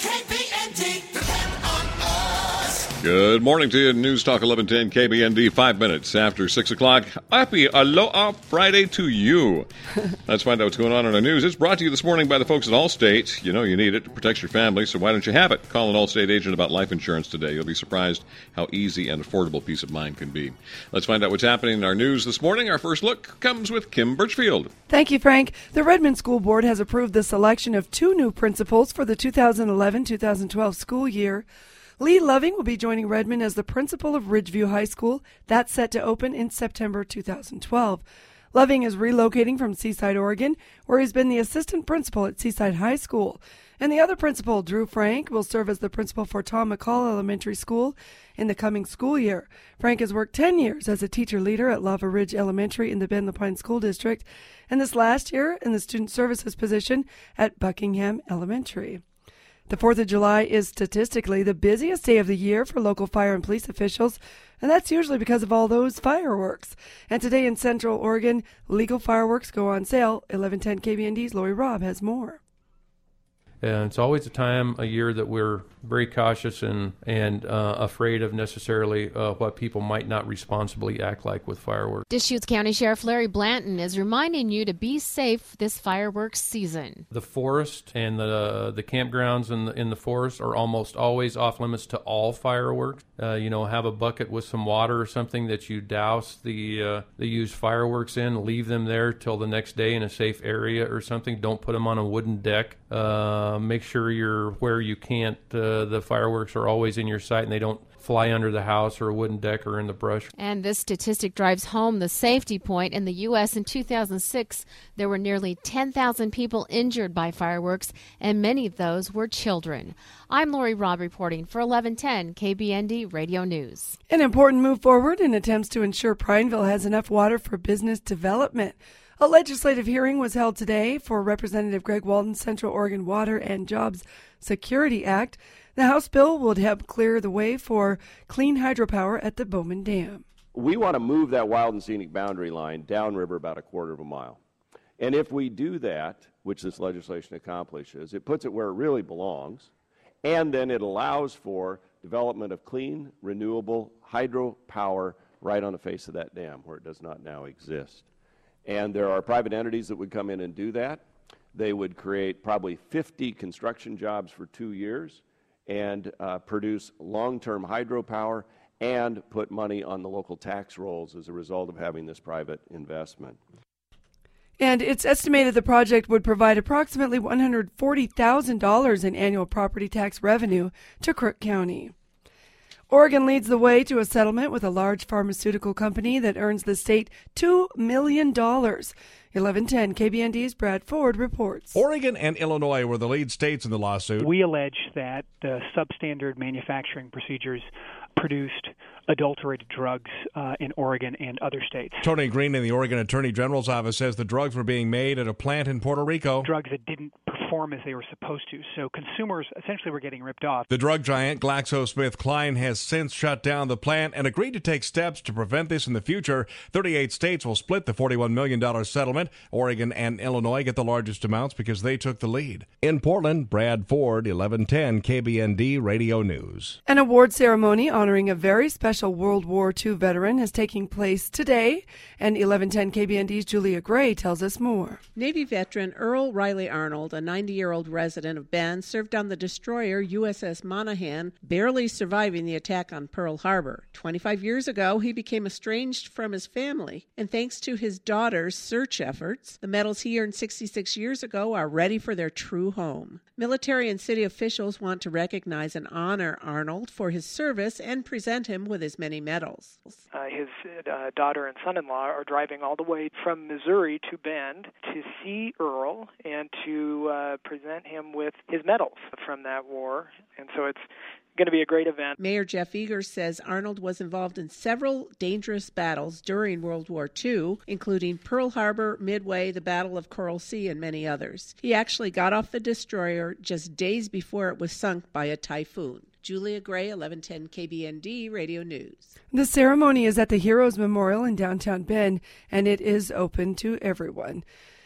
KBND, depend on us. Good morning to you. News Talk 1110 KBND, 5 minutes after 6 o'clock. Happy Aloha Friday to you. Let's find out what's going on in our news. It's brought to you this morning by the folks at Allstate. You know you need it to protect your family, so why don't you have it? Call an Allstate agent about life insurance today. You'll be surprised how easy and affordable peace of mind can be. Let's find out what's happening in our news this morning. Our first look comes with Kim Birchfield. Thank you, Frank. The Redmond School Board has approved the selection of 2 new principals for the 2011-2012 school year. Lee Loving will be joining Redmond as the principal of Ridgeview High School. That's set to open in September 2012. Loving is relocating from Seaside, Oregon, where he's been the assistant principal at Seaside High School. And the other principal, Drew Frank, will serve as the principal for Tom McCall Elementary School in the coming school year. Frank has worked 10 years as a teacher leader at Lava Ridge Elementary in the Bend Lapine School District, and this last year in the student services position at Buckingham Elementary. The 4th of July is statistically the busiest day of the year for local fire and police officials, and that's usually because of all those fireworks. And today in Central Oregon, legal fireworks go on sale. 1110 KBND's Lori Robb has more. And it's always a time a year that we're very cautious and afraid of necessarily what people might not responsibly act like with fireworks. Deschutes County Sheriff Larry Blanton is reminding you to be safe this fireworks season. The forest and the campgrounds in the forest are almost always off limits to all fireworks. Have a bucket with some water or something that you douse the used fireworks in, leave them there till the next day in a safe area or something. Don't put them on a wooden deck. Make sure you're where you can't. The fireworks are always in your sight and they don't fly under the house or a wooden deck or in the brush. And this statistic drives home the safety point. In the U.S. in 2006, there were nearly 10,000 people injured by fireworks, and many of those were children. I'm Lori Robb reporting for 1110 KBND Radio News. An important move forward in attempts to ensure Prineville has enough water for business development. A legislative hearing was held today for Representative Greg Walden's Central Oregon Water and Jobs Security Act. The House bill would help clear the way for clean hydropower at the Bowman Dam. We want to move that wild and scenic boundary line downriver about 1/4 of a mile. And if we do that, which this legislation accomplishes, it puts it where it really belongs, and then it allows for development of clean, renewable hydropower right on the face of that dam where it does not now exist. And there are private entities that would come in and do that. They would create probably 50 construction jobs for 2 years and produce long-term hydropower and put money on the local tax rolls as a result of having this private investment. And it's estimated the project would provide approximately $140,000 in annual property tax revenue to Crook County. Oregon leads the way to a settlement with a large pharmaceutical company that earns the state $2 million. 1110 KBND's Brad Ford reports. Oregon and Illinois were the lead states in the lawsuit. We allege that the substandard manufacturing procedures produced adulterated drugs in Oregon and other states. Tony Green in the Oregon Attorney General's office says the drugs were being made at a plant in Puerto Rico. Drugs that didn't perform as they were supposed to, so consumers essentially were getting ripped off. The drug giant GlaxoSmithKline has since shut down the plant and agreed to take steps to prevent this in the future. 38 states will split the $41 million settlement. Oregon and Illinois get the largest amounts because they took the lead. In Portland, Brad Ford, 1110 KBND Radio News. An award ceremony honoring a very special World War II veteran is taking place today, and 1110 KBND's Julia Gray tells us more. Navy veteran Earl Riley Arnold, a 90-year-old resident of Bend, served on the destroyer USS Monaghan, barely surviving the attack on Pearl Harbor. 25 years ago, he became estranged from his family, and thanks to his daughter's search efforts, the medals he earned 66 years ago are ready for their true home. Military and city officials want to recognize and honor Arnold for his service and present him with his many medals. His daughter and son-in-law are driving all the way from Missouri to Bend to see Earl and to present him with his medals from that war. And so it's going to be a great event. Mayor Jeff Eager says Arnold was involved in several dangerous battles during World War II, including Pearl Harbor, Midway, the Battle of Coral Sea, and many others. He actually got off the destroyer just days before it was sunk by a typhoon. Julia Gray, 1110 KBND Radio News. The ceremony is at the Heroes Memorial in downtown Bend, and it is open to everyone.